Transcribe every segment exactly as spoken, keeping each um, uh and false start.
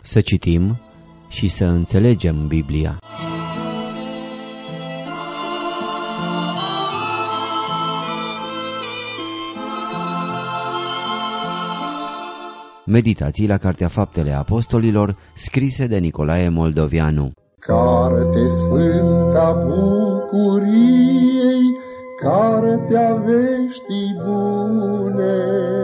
Să citim și să înțelegem Biblia. Meditații la Cartea Faptele Apostolilor, scrise de Nicolae Moldovianu. Carte sfânta bucuriei, cartea veștii bune,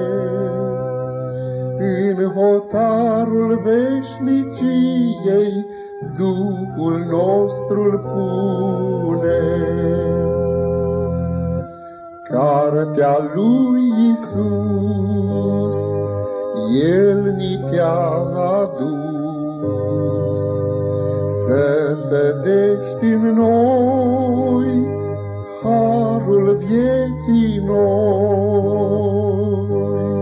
în hotarul veșniciei Duhul nostru-l pune. Cartea lui Iisus, El ni te-a adus, să sădești în noi harul vieții noi.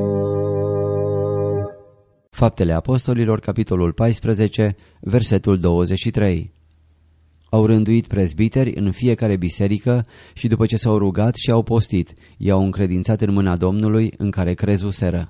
Faptele Apostolilor, capitolul paisprezece, versetul douăzeci și trei. Au rânduit prezbiteri în fiecare biserică și după ce s-au rugat și au postit, i-au încredințat în mâna Domnului în care crezuseră.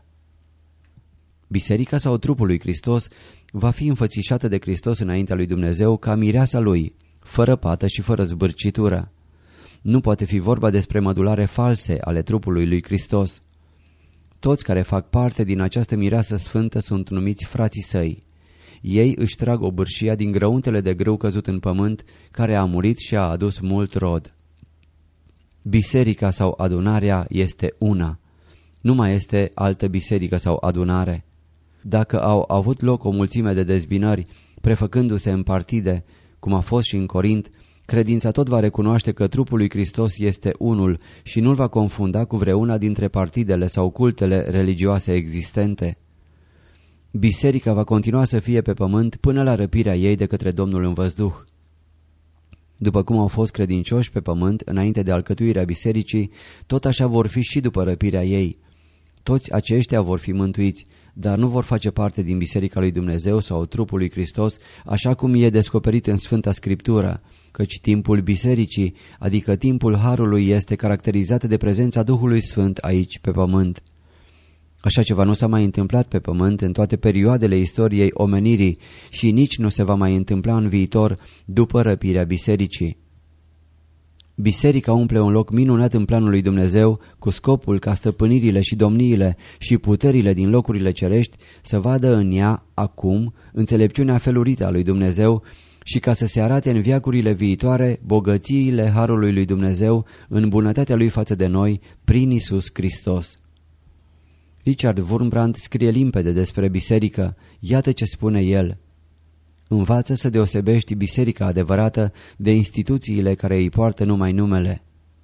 Biserica sau trupul lui Hristos va fi înfățișată de Hristos înaintea lui Dumnezeu ca mireasa lui, fără pată și fără zbârcitură. Nu poate fi vorba despre mădulare false ale trupului lui Hristos. Toți care fac parte din această mireasă sfântă sunt numiți frații săi. Ei își trag obârșia din grăuntele de grâu căzut în pământ, care a murit și a adus mult rod. Biserica sau adunarea este una. Nu mai este altă biserică sau adunare. Dacă au avut loc o mulțime de dezbinări, prefăcându-se în partide, cum a fost și în Corint, credința tot va recunoaște că trupul lui Hristos este unul și nu-l va confunda cu vreuna dintre partidele sau cultele religioase existente. Biserica va continua să fie pe pământ până la răpirea ei de către Domnul în văzduh. După cum au fost credincioși pe pământ înainte de alcătuirea bisericii, tot așa vor fi și după răpirea ei. Toți aceștia vor fi mântuiți, dar nu vor face parte din Biserica lui Dumnezeu sau trupul lui Hristos, așa cum e descoperit în Sfânta Scriptură, căci timpul bisericii, adică timpul harului, este caracterizat de prezența Duhului Sfânt aici pe pământ. Așa ceva nu s-a mai întâmplat pe pământ în toate perioadele istoriei omenirii și nici nu se va mai întâmpla în viitor după răpirea bisericii. Biserica umple un loc minunat în planul lui Dumnezeu cu scopul ca stăpânirile și domniile și puterile din locurile cerești să vadă în ea acum înțelepciunea felurită a lui Dumnezeu și ca să se arate în veacurile viitoare bogățiile harului lui Dumnezeu în bunătatea lui față de noi prin Iisus Hristos. Richard Wurmbrand scrie limpede despre biserică, iată ce spune el: învață să deosebești biserica adevărată de instituțiile care îi poartă numai numele.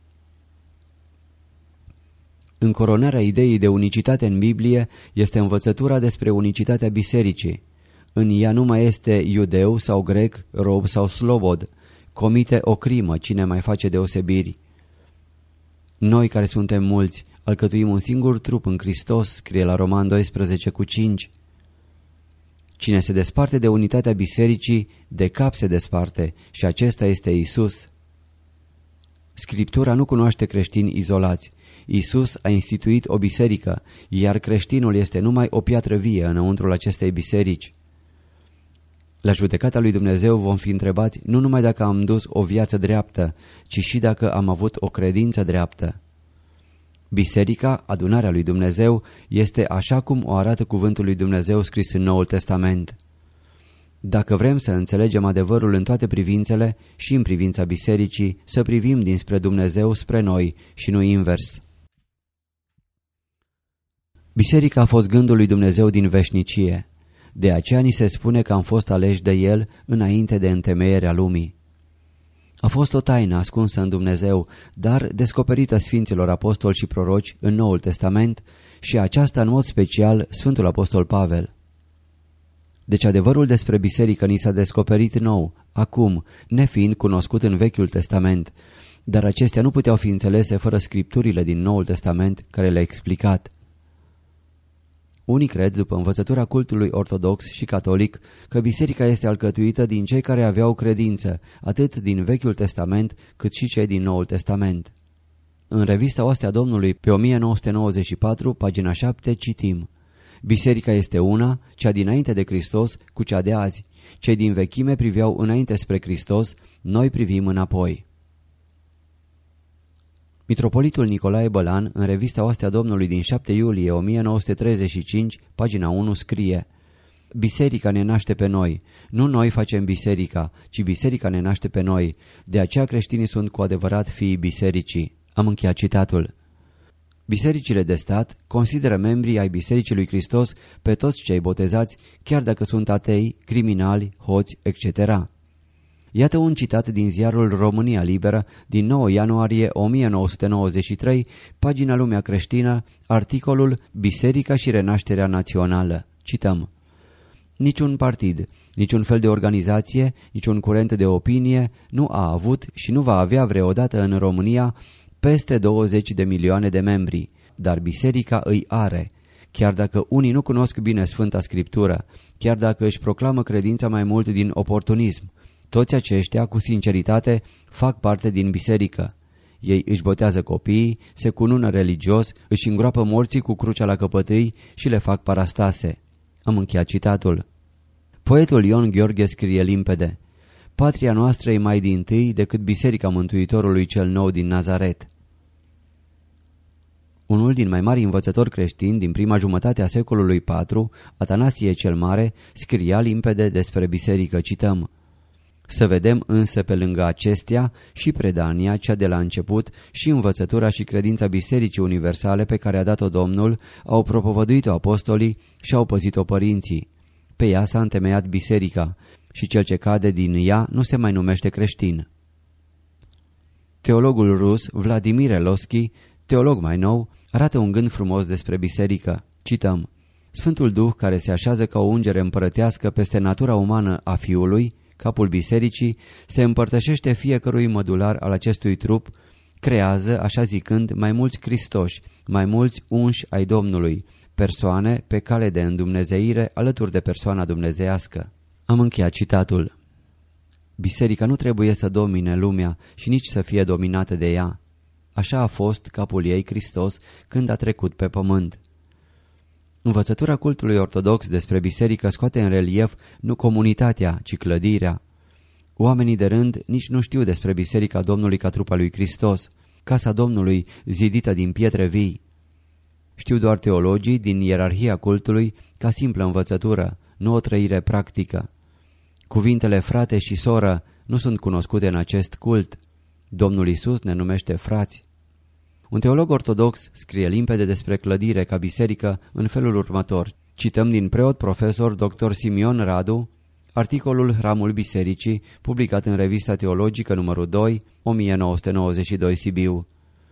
Încoronarea ideii de unicitate în Biblie este învățătura despre unicitatea bisericii. În ea nu mai este iudeu sau grec, rob sau slobod. Comite o crimă cine mai face deosebiri. Noi care suntem mulți alcătuim un singur trup în Hristos, scrie la Roman doisprezece cu cinci. Cine se desparte de unitatea bisericii, de cap se desparte și acesta este Isus. Scriptura nu cunoaște creștini izolați. Isus a instituit o biserică, iar creștinul este numai o piatră vie înăuntrul acestei biserici. La judecata lui Dumnezeu vom fi întrebați nu numai dacă am dus o viață dreaptă, ci și dacă am avut o credință dreaptă. Biserica, adunarea lui Dumnezeu, este așa cum o arată cuvântul lui Dumnezeu scris în Noul Testament. Dacă vrem să înțelegem adevărul în toate privințele și în privința bisericii, să privim dinspre Dumnezeu spre noi și nu invers. Biserica a fost gândul lui Dumnezeu din veșnicie. De aceea ni se spune că am fost aleși de El înainte de întemeierea lumii. A fost o taină ascunsă în Dumnezeu, dar descoperită Sfinților Apostoli și Proroci în Noul Testament și aceasta în mod special Sfântul Apostol Pavel. Deci adevărul despre biserică ni s-a descoperit nou, acum, nefiind cunoscut în Vechiul Testament, dar acestea nu puteau fi înțelese fără scripturile din Noul Testament care le-a explicat. Unii cred, după învățătura cultului ortodox și catolic, că biserica este alcătuită din cei care aveau credință, atât din Vechiul Testament cât și cei din Noul Testament. În revista Ostea Domnului, pe o mie nouă sute nouăzeci și patru, pagina șapte, citim: Biserica este una, cea dinainte de Hristos cu cea de azi. Cei din vechime priveau înainte spre Hristos, noi privim înapoi. Mitropolitul Nicolae Bălan, în revista Oastea Domnului din șapte iulie o mie nouă sute treizeci și cinci, pagina unu, scrie: Biserica ne naște pe noi, nu noi facem biserica, ci biserica ne naște pe noi, de aceea creștinii sunt cu adevărat fiii bisericii. Am încheiat citatul. Bisericile de stat consideră membrii ai Bisericii lui Hristos pe toți cei botezați, chiar dacă sunt atei, criminali, hoți, et cetera. Iată un citat din ziarul România Liberă din nouă ianuarie o mie nouă sute nouăzeci și trei, pagina Lumea Creștină, articolul Biserica și renașterea națională. Cităm: Niciun partid, niciun fel de organizație, niciun curent de opinie nu a avut și nu va avea vreodată în România peste douăzeci de milioane de membri, dar biserica îi are. Chiar dacă unii nu cunosc bine Sfânta Scriptură, chiar dacă își proclamă credința mai mult din oportunism, toți aceștia, cu sinceritate, fac parte din biserică. Ei își botează copiii, se cunună religios, își îngroapă morții cu crucea la căpătâi și le fac parastase. Am încheiat citatul. Poetul Ion Gheorghe scrie limpede: Patria noastră e mai dintâi decât Biserica Mântuitorului cel nou din Nazaret. Unul din mai mari învățători creștini din prima jumătate a secolului patru, Atanasie cel Mare, scria limpede despre biserică, cităm: Să vedem însă pe lângă acestea și predania cea de la început și învățătura și credința Bisericii Universale pe care a dat-o Domnul, au propovăduit-o apostolii și au păzit-o părinții. Pe ea s-a întemeiat biserica și cel ce cade din ea nu se mai numește creștin. Teologul rus Vladimir Eloschi, teolog mai nou, arată un gând frumos despre biserică. Cităm: Sfântul Duh, care se așează ca o ungere împărătească peste natura umană a Fiului, capul bisericii, se împărtășește fiecărui mădular al acestui trup, creează, așa zicând, mai mulți Hristoși, mai mulți unși ai Domnului, persoane pe cale de îndumnezeire alături de persoana dumnezeiască. Am încheiat citatul. Biserica nu trebuie să domine lumea și nici să fie dominată de ea. Așa a fost capul ei, Hristos, când a trecut pe pământ. Învățătura cultului ortodox despre biserică scoate în relief nu comunitatea, ci clădirea. Oamenii de rând nici nu știu despre biserica Domnului ca trupa lui Hristos, casa Domnului zidită din pietre vii. Știu doar teologii din ierarhia cultului ca simplă învățătură, nu o trăire practică. Cuvintele frate și soră nu sunt cunoscute în acest cult. Domnul Iisus ne numește frați. Un teolog ortodox scrie limpede despre clădire ca biserică în felul următor. Cităm din preot profesor doctor Simion Radu, articolul Hramul Bisericii, publicat în Revista Teologică numărul doi, o mie nouă sute nouăzeci și doi, Sibiu.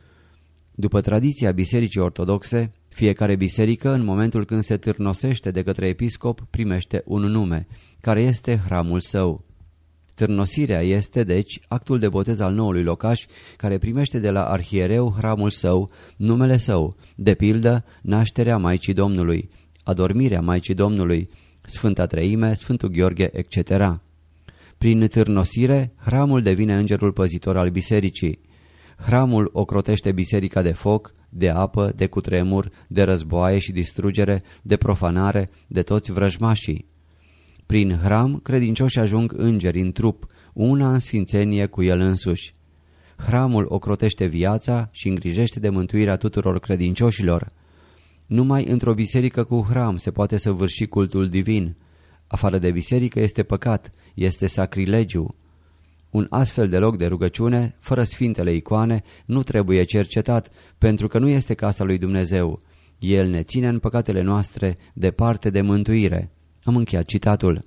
După tradiția bisericii ortodoxe, fiecare biserică, în momentul când se târnosește de către episcop, primește un nume, care este hramul său. Târnosirea este, deci, actul de botez al noului locaș, care primește de la arhiereu hramul său, numele său, de pildă, nașterea Maicii Domnului, adormirea Maicii Domnului, Sfânta Treime, Sfântul Gheorghe, et cetera. Prin târnosire, hramul devine îngerul păzitor al bisericii. Hramul ocrotește biserica de foc, de apă, de cutremur, de războaie și distrugere, de profanare, de toți vrăjmașii. Prin hram, credincioșii ajung îngeri în trup, una în sfințenie cu el însuși. Hramul ocrotește viața și îngrijește de mântuirea tuturor credincioșilor. Numai într-o biserică cu hram se poate săvârși cultul divin. Afară de biserică este păcat, este sacrilegiu. Un astfel de loc de rugăciune, fără sfintele icoane, nu trebuie cercetat, pentru că nu este casa lui Dumnezeu. El ne ține în păcatele noastre departe de mântuire. Am încheiat citatul.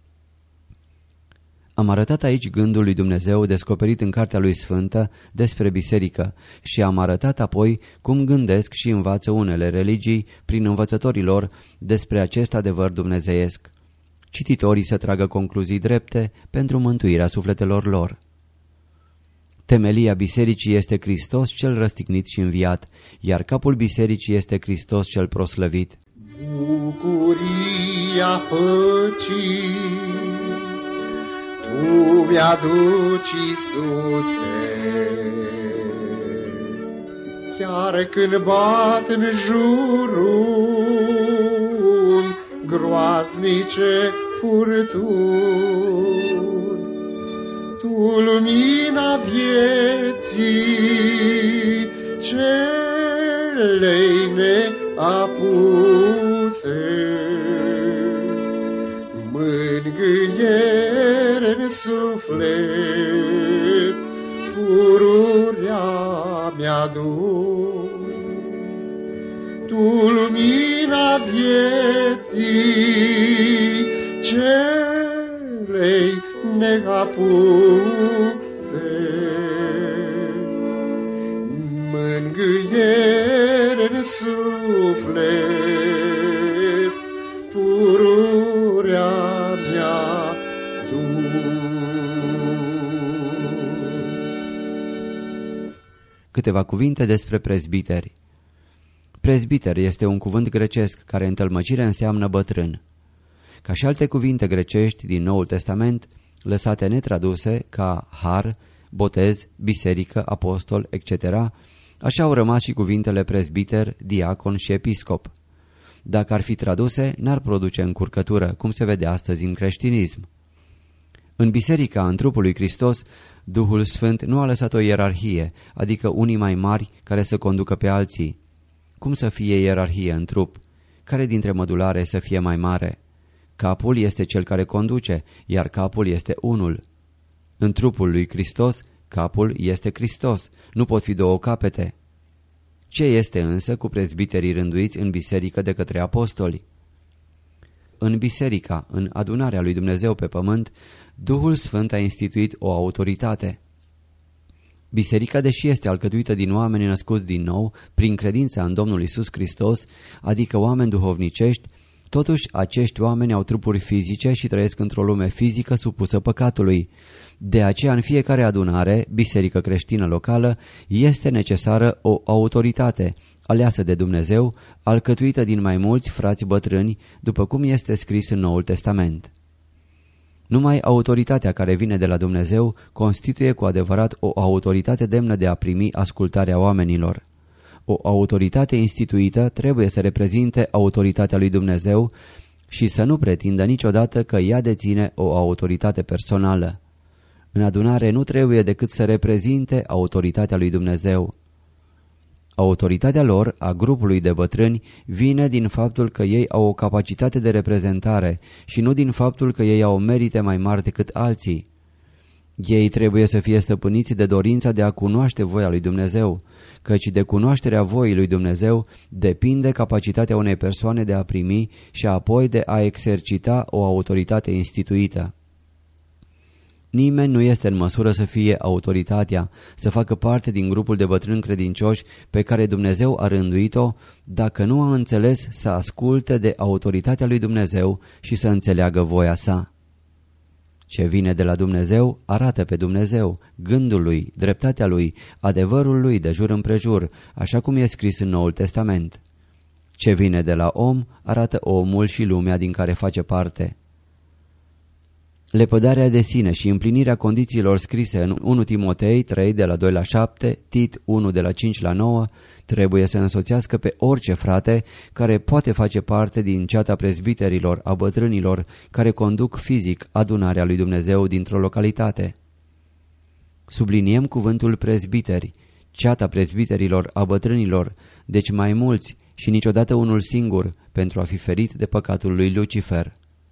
Am arătat aici gândul lui Dumnezeu descoperit în Cartea lui Sfântă despre biserică și am arătat apoi cum gândesc și învață unele religii prin învățătorii lor despre acest adevăr dumnezeiesc. Cititorii să tragă concluzii drepte pentru mântuirea sufletelor lor. Temelia bisericii este Hristos cel răstignit și înviat, iar capul bisericii este Hristos cel proslăvit. Bucuria păcii Tu mi-aduci, Iisuse, chiar când bat în jurul groaznice furtuni. Tu, lumina vieții, celei neapuse, mângâiere în suflet, pururea mi-aduc. Tu, lumina vieții, celei neapuse, mângâiere în suflet, pururea mi-aduc. Câteva cuvinte despre prezbiteri. Prezbiter este un cuvânt grecesc care în tălmăcire înseamnă bătrân. Ca și alte cuvinte grecești din Noul Testament, lăsate netraduse ca har, botez, biserică, apostol, et cetera, așa au rămas și cuvintele prezbiter, diacon și episcop. Dacă ar fi traduse, n-ar produce încurcătură, cum se vede astăzi în creștinism. În biserica, în trupul lui Hristos, Duhul Sfânt nu a lăsat o ierarhie, adică unii mai mari care să conducă pe alții. Cum să fie ierarhie în trup? Care dintre mădulare să fie mai mare? Capul este cel care conduce, iar capul este unul. În trupul lui Hristos, capul este Hristos, nu pot fi două capete. Ce este însă cu prezbiterii rânduiți în biserică de către apostoli? În biserica, în adunarea lui Dumnezeu pe pământ, Duhul Sfânt a instituit o autoritate. Biserica, deși este alcătuită din oameni născuți din nou, prin credința în Domnul Iisus Hristos, adică oameni duhovnicești, totuși acești oameni au trupuri fizice și trăiesc într-o lume fizică supusă păcatului. De aceea, în fiecare adunare, biserică creștină locală, este necesară o autoritate, aleasă de Dumnezeu, alcătuită din mai mulți frați bătrâni, după cum este scris în Noul Testament. Numai autoritatea care vine de la Dumnezeu constituie cu adevărat o autoritate demnă de a primi ascultarea oamenilor. O autoritate instituită trebuie să reprezinte autoritatea lui Dumnezeu și să nu pretindă niciodată că ea deține o autoritate personală. În adunare nu trebuie decât să reprezinte autoritatea lui Dumnezeu. Autoritatea lor, a grupului de bătrâni, vine din faptul că ei au o capacitate de reprezentare și nu din faptul că ei au merite mai mari decât alții. Ei trebuie să fie stăpâniți de dorința de a cunoaște voia lui Dumnezeu, căci de cunoașterea voii lui Dumnezeu depinde capacitatea unei persoane de a primi și apoi de a exercita o autoritate instituită. Nimeni nu este în măsură să fie autoritatea, să facă parte din grupul de bătrâni credincioși pe care Dumnezeu a rânduit-o, dacă nu a înțeles să asculte de autoritatea lui Dumnezeu și să înțeleagă voia sa. Ce vine de la Dumnezeu arată pe Dumnezeu, gândul lui, dreptatea lui, adevărul lui de jur împrejur, așa cum e scris în Noul Testament. Ce vine de la om arată omul și lumea din care face parte. Lepădarea de sine și împlinirea condițiilor scrise în unu Timotei trei de la doi la șapte, Tit unu de la cinci la nouă, trebuie să însoțească pe orice frate care poate face parte din ceata prezbiterilor, a bătrânilor care conduc fizic adunarea lui Dumnezeu dintr-o localitate. Subliniem cuvântul prezbiteri, ceata prezbiterilor, a bătrânilor, deci mai mulți și niciodată unul singur, pentru a fi ferit de păcatul lui Lucifer.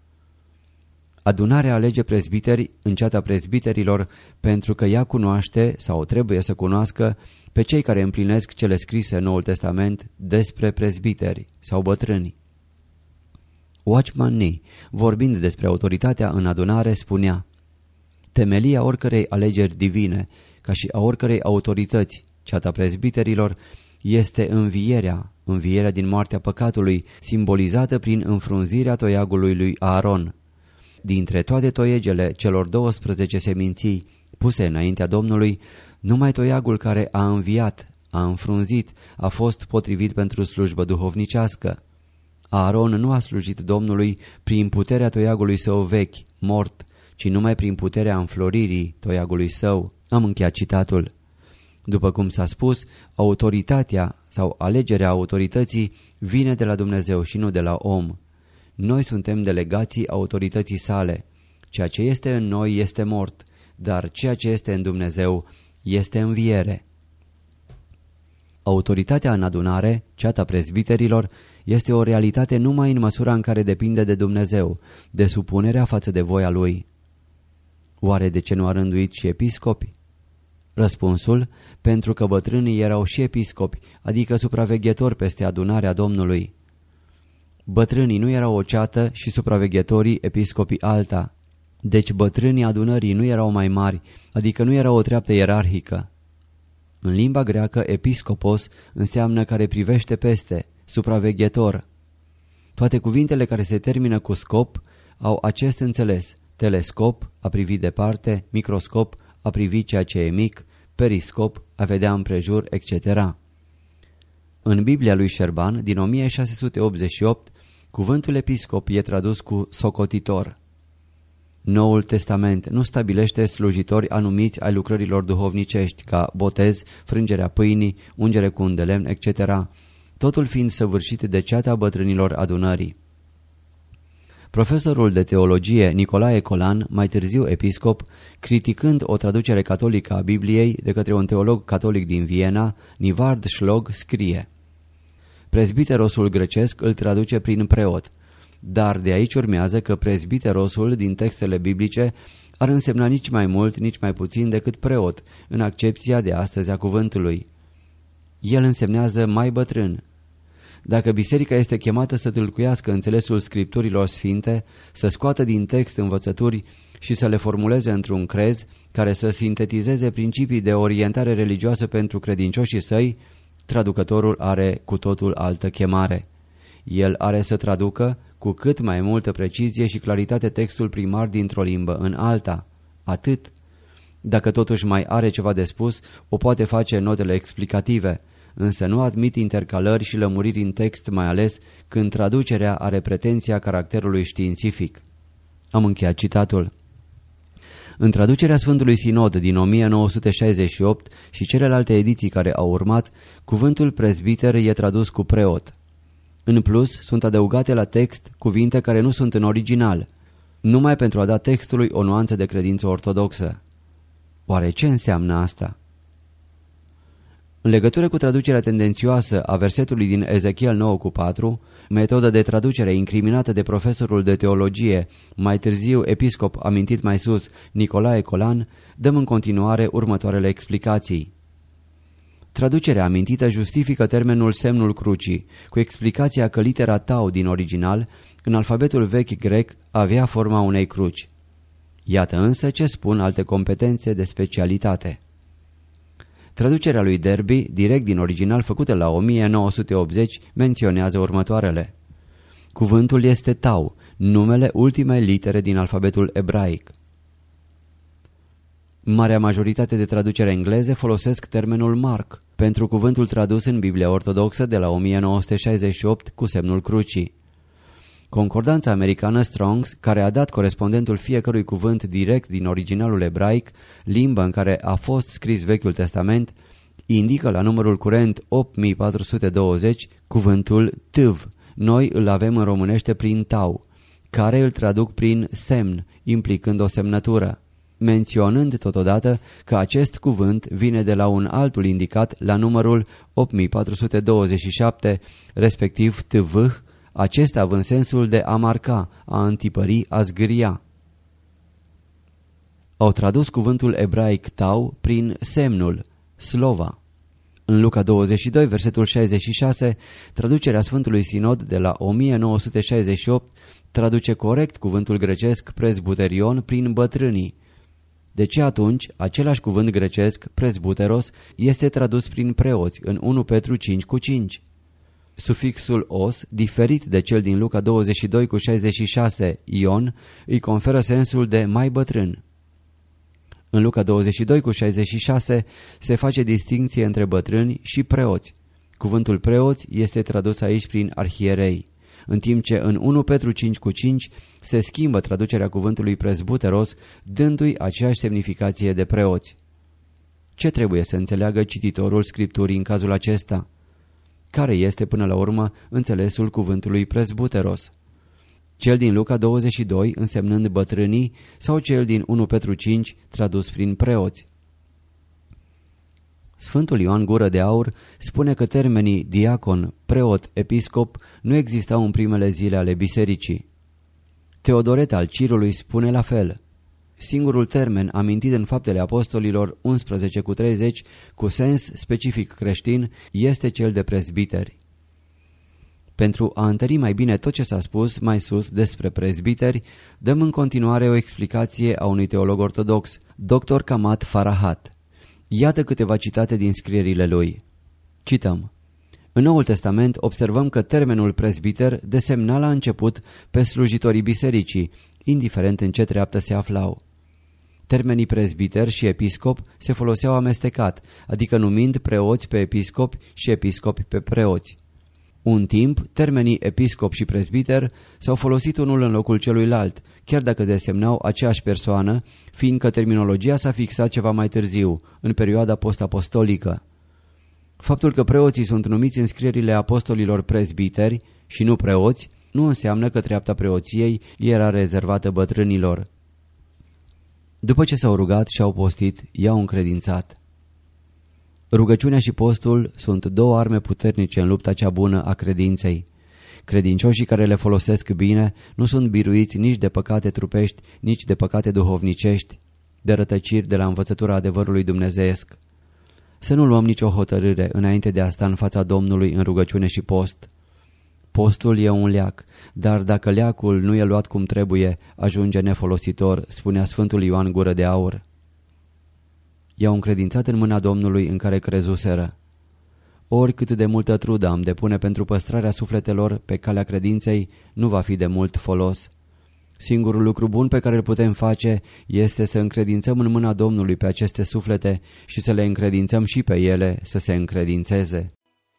Adunarea alege prezbiteri în ceata prezbiterilor pentru că ea cunoaște sau trebuie să cunoască pe cei care împlinesc cele scrise în Noul Testament despre prezbiteri sau bătrâni. Watchman Nee, vorbind despre autoritatea în adunare, spunea: temelia oricărei alegeri divine, ca și a oricărei autorități, ceata prezbiterilor, este învierea, învierea din moartea păcatului, simbolizată prin înfrunzirea toiagului lui Aaron. Dintre toate toiegele celor douăsprezece seminții puse înaintea Domnului, numai toiagul care a înviat, a înfrunzit, a fost potrivit pentru slujbă duhovnicească. Aaron nu a slujit Domnului prin puterea toiagului său vechi, mort, ci numai prin puterea înfloririi toiagului său. Am încheiat citatul. După cum s-a spus, autoritatea sau alegerea autorității vine de la Dumnezeu și nu de la om. Noi suntem delegații autorității sale. Ceea ce este în noi este mort, dar ceea ce este în Dumnezeu este înviere. Autoritatea în adunare, ceata prezbiterilor, este o realitate numai în măsura în care depinde de Dumnezeu, de supunerea față de voia Lui. Oare de ce nu a rânduit și episcopi? Răspunsul, pentru că bătrânii erau și episcopi, adică supraveghetori peste adunarea Domnului. Bătrânii nu erau o ceată și supraveghetorii episcopii alta. Deci bătrânii adunării nu erau mai mari, adică nu erau o treaptă ierarhică. În limba greacă, episcopos înseamnă care privește peste, supraveghetor. Toate cuvintele care se termină cu scop au acest înțeles: telescop, a privi departe, microscop, a privi ceea ce e mic, periscop, a vedea împrejur, et cetera. În Biblia lui Șerban, din o mie șase sute optzeci și opt, cuvântul episcop e tradus cu socotitor. Noul Testament nu stabilește slujitori anumiți ai lucrărilor duhovnicești, ca botez, frângerea pâinii, ungere cu un de lemn, et cetera, totul fiind săvârșit de ceata bătrânilor adunării. Profesorul de teologie Nicolae Colan, mai târziu episcop, criticând o traducere catolică a Bibliei de către un teolog catolic din Viena, Nivard Șlog, scrie: prezbiterosul grecesc îl traduce prin preot, dar de aici urmează că prezbiterosul din textele biblice ar însemna nici mai mult, nici mai puțin decât preot, în accepția de astăzi a cuvântului. El însemnează mai bătrân. Dacă biserica este chemată să tâlcuiască înțelesul scripturilor sfinte, să scoată din text învățături și să le formuleze într-un crez care să sintetizeze principii de orientare religioasă pentru credincioșii săi, traducătorul are cu totul altă chemare. El are să traducă cu cât mai multă precizie și claritate textul primar dintr-o limbă în alta. Atât. Dacă totuși mai are ceva de spus, o poate face în notele explicative, însă nu admit intercalări și lămuriri în text, mai ales când traducerea are pretenția caracterului științific. Am încheiat citatul. În traducerea Sfântului Sinod din o mie nouă sute șaizeci și opt și celelalte ediții care au urmat, cuvântul prezbiter e tradus cu preot. În plus, sunt adăugate la text cuvinte care nu sunt în original, numai pentru a da textului o nuanță de credință ortodoxă. Oare ce înseamnă asta? În legătură cu traducerea tendențioasă a versetului din Ezechiel nouă cu patru, metodă de traducere incriminată de profesorul de teologie, mai târziu episcop amintit mai sus, Nicolae Colan, dăm în continuare următoarele explicații. Traducerea amintită justifică termenul semnul crucii, cu explicația că litera tau din original, în alfabetul vechi grec, avea forma unei cruci. Iată însă ce spun alte competențe de specialitate. Traducerea lui Derby, direct din original făcută la o mie nouă sute optzeci, menționează următoarele. Cuvântul este tau, numele ultimei litere din alfabetul ebraic. Marea majoritate de traducere engleze folosesc termenul Mark pentru cuvântul tradus în Biblia Ortodoxă de la o mie nouă sute șaizeci și opt cu semnul crucii. Concordanța americană Strong's, care a dat corespondentul fiecărui cuvânt direct din originalul ebraic, limbă în care a fost scris Vechiul Testament, indică la numărul curent opt mii patru sute douăzeci cuvântul tâv. Noi îl avem în românește prin tau, care îl traduc prin semn, implicând o semnătură, menționând totodată că acest cuvânt vine de la un altul indicat la numărul opt mii patru sute douăzeci și șapte, respectiv tv, acesta având sensul de a marca, a întipări, a zgâria. Au tradus cuvântul ebraic tau prin semnul, slova. În Luca douăzeci și doi, versetul șaizeci și șase, traducerea Sfântului Sinod de la o mie nouă sute șaizeci și opt traduce corect cuvântul grecesc presbuterion prin bătrânii. De ce atunci același cuvânt grecesc, presbuteros, este tradus prin preoți în unu Petru cinci cu cinci? Sufixul os, diferit de cel din Luca douăzeci și doi cu șaizeci și șase, ion, îi conferă sensul de mai bătrân. În Luca douăzeci și doi cu șaizeci și șase se face distinție între bătrâni și preoți. Cuvântul preoți este tradus aici prin arhierei, în timp ce în unu Petru cinci cu cinci se schimbă traducerea cuvântului presbuteros, dându-i aceeași semnificație de preoți. Ce trebuie să înțeleagă cititorul Scripturii în cazul acesta? Care este până la urmă înțelesul cuvântului presbuteros? cel din Luca douăzeci și doi însemnând bătrânii sau cel din unu Petru cinci tradus prin preoți. Sfântul Ioan Gură de Aur spune că termenii diacon, preot, episcop nu existau în primele zile ale bisericii. Teodoret al Cirului spune la fel. Singurul termen amintit în Faptele Apostolilor unsprezece cu treizeci cu sens specific creștin este cel de prezbiteri. Pentru a întări mai bine tot ce s-a spus mai sus despre prezbiteri, dăm în continuare o explicație a unui teolog ortodox, doctor Kamat Farahat. Iată câteva citate din scrierile lui. Cităm. În Noul Testament observăm că termenul prezbiter desemna la început pe slujitorii bisericii, indiferent în ce treaptă se aflau. Termenii prezbiter și episcop se foloseau amestecat, adică numind preoți pe episcopi și episcopi pe preoți. Un timp, termenii episcop și prezbiter s-au folosit unul în locul celuilalt, chiar dacă desemnau aceeași persoană, fiindcă terminologia s-a fixat ceva mai târziu, în perioada post-apostolică. Faptul că preoții sunt numiți în scrierile apostolilor prezbiteri și nu preoți, nu înseamnă că treapta preoției era rezervată bătrânilor. După ce s-au rugat și au postit, i-au încredințat. Rugăciunea și postul sunt două arme puternice în lupta cea bună a credinței. Credincioșii care le folosesc bine nu sunt biruiți nici de păcate trupești, nici de păcate duhovnicești, de rătăciri de la învățătura adevărului dumnezeiesc. Să nu luăm nicio hotărâre înainte de a sta în fața Domnului în rugăciune și post. Postul e un leac, dar dacă leacul nu e luat cum trebuie, ajunge nefolositor, spunea Sfântul Ioan Gură de Aur. I-au încredințat în mâna Domnului în care crezuseră. Oricât de multă trudă am depune pentru păstrarea sufletelor pe calea credinței, nu va fi de mult folos. Singurul lucru bun pe care îl putem face este să încredințăm în mâna Domnului pe aceste suflete și să le încredințăm și pe ele să se încredințeze.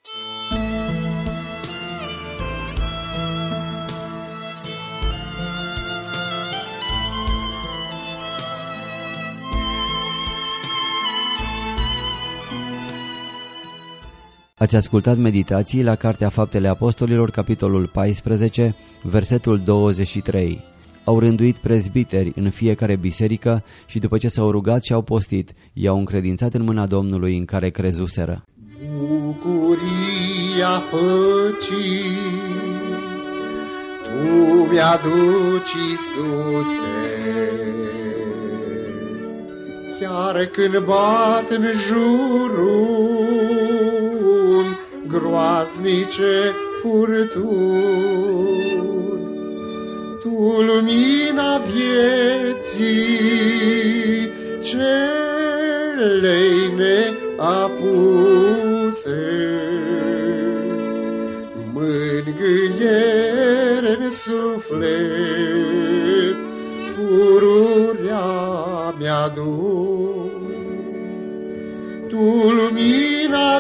Ați ascultat meditații la Cartea Faptele Apostolilor, capitolul paisprezece, versetul douăzeci și trei. Au rânduit prezbiteri în fiecare biserică și după ce s-au rugat și au postit, i-au încredințat în mâna Domnului în care crezuseră. Bucuria păcii Tu mi-aduci, Iisuse, chiar când bat în jurul groaznice furtuni. Tu, lumina vieții celei neapuse, mângâiere în suflet, pururea mi-aduci. Tu, lumina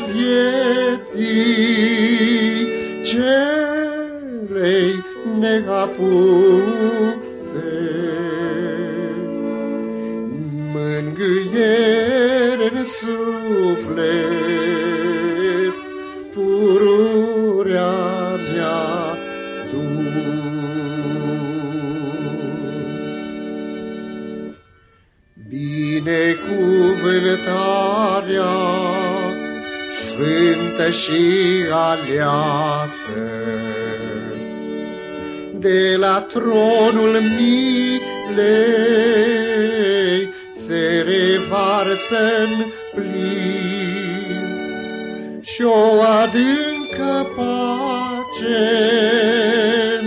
vieții celei neapuse, mângâiere în suflet, pururea mi-aduci. Binecuvântarea sfântă și aleasă de la tronul milei se revarsă-n plin și-o adâncă pace-n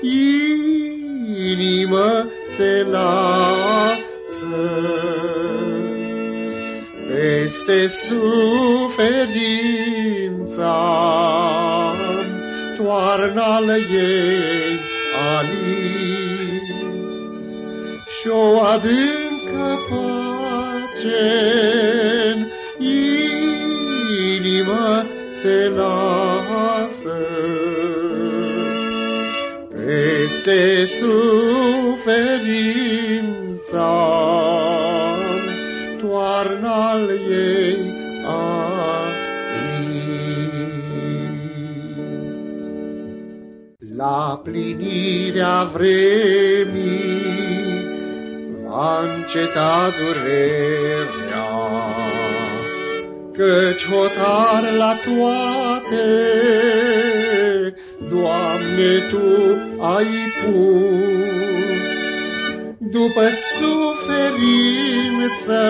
inimă se lasă. Peste suferința toarnă-l ei alin și-o adâncă pace-n inimă se lasă. Peste suferința toarnă-l ei alin. La la plinirea vremii va înceta durerea, căci hotar la toate, Doamne, Tu ai pus. După suferință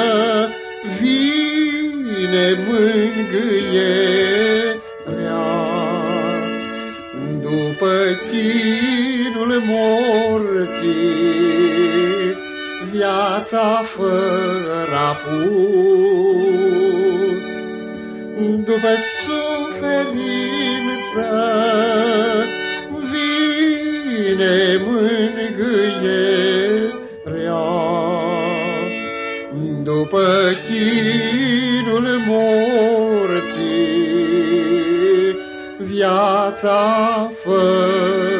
vine mângâierea, după chinul morții, viața fără apus. După suferință vine mângâierea, după chinul morții, viața fără